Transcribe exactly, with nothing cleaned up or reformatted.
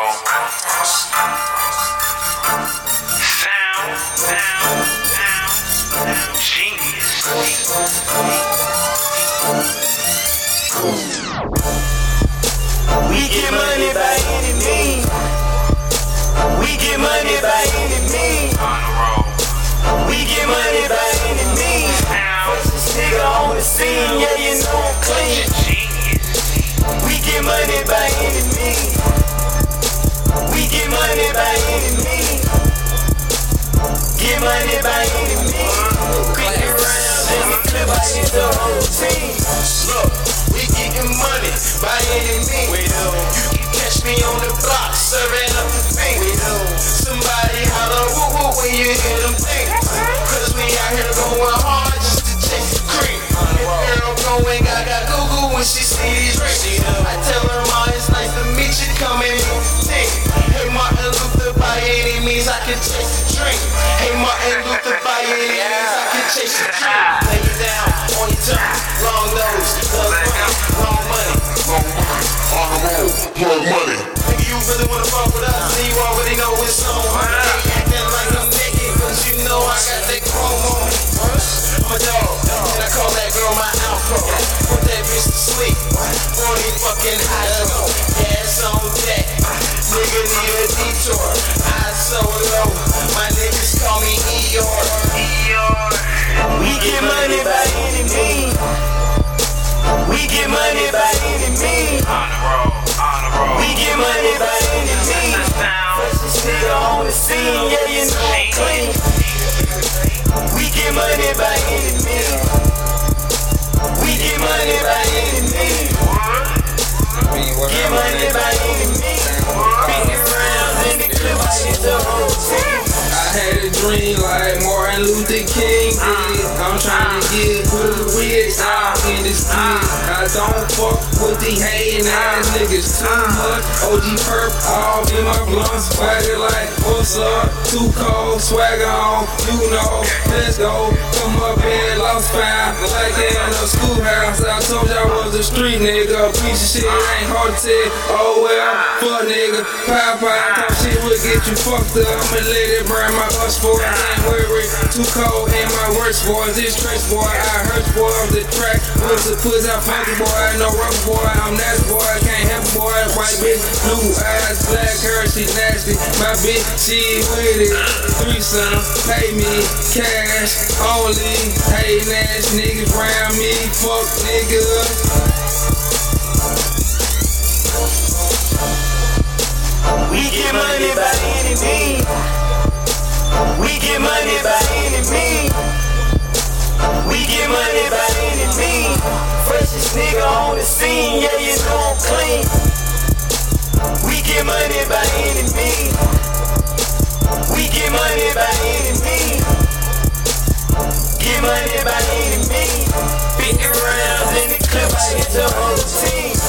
roll. Sound, sound, sound, genius. We get money by any means. We get money by any means. On the roll. We get money by any means. Freshest nigga on the scene, yeah, you know I'm clean. We get money by any means. We get money by any means. Get money by any means. Quick around in the clip, I hit the whole team. Look, we getting money by any means. We do. You can catch me on the block, serving up the thing. We do. Somebody holler woo woo when you hear them things. Cause we out here going hard just to chase the cream. If girl going gaga goo goo when she see these rings. I tell her, ma, it's nice to meet you, come in team. Hey Martin Luther, by any means I can chase the dream. Hey Martin Luther, by any means I can chase the dream. Lay you down on your tongue, long nose, love money, long money. On the road, plug money. Nigga, you really wanna fuck with us, then you already know it's on. I ain't acting like I'm naked, but you know I got that chrome on me. I'm a dog, and I call that girl my outro. Put that bitch to sleep, forty fucking hydro. Gas on deck, nigga need a detour. I so low, my niggas call me Eeyore. Eeyore. We get money by any means. We get money by any means. On the roll, on the roll. We get money by any means. Freshest nigga on the scene, yeah, you know I'm clean. We get money by any means. We get money by any means. Get money by any means. Big rounds in the clip, I hit the whole team. I had a dream like Martin Luther King did. I'm trying to get hood wigs out in this kid. I don't fuck with the hating ass niggas too much. O G perp all in my blunt. Swagger like, what's up? Too cold, swagger on, you know. Let's go. Come up in Lost Five like in a schoolhouse. I told y'all I was a street nigga. Piece of shit ain't hard to tell. Oh well, fuck nigga. Pop pop, talk shit will get you fucked up. I'ma let it burn my us for it. Ain't worried. Too cold in my worst boys. This trace boy, I hurt boy off the track. What's the puss out funky boy? I know rough boy. I'm that boy. I can't help boy. White bitch, blue eyes, black hair. She nasty. My bitch, she with it. Threesome, pay me cash only. Hating ass niggas round me. Fuck niggas. We get money by any means. We get money by any means. We get money by any means. Freshest nigga on the scene, yeah, you know I'm clean. We get money by any means. We get money by any means. Get money by any means. Big rounds in the clip, I hit the whole team.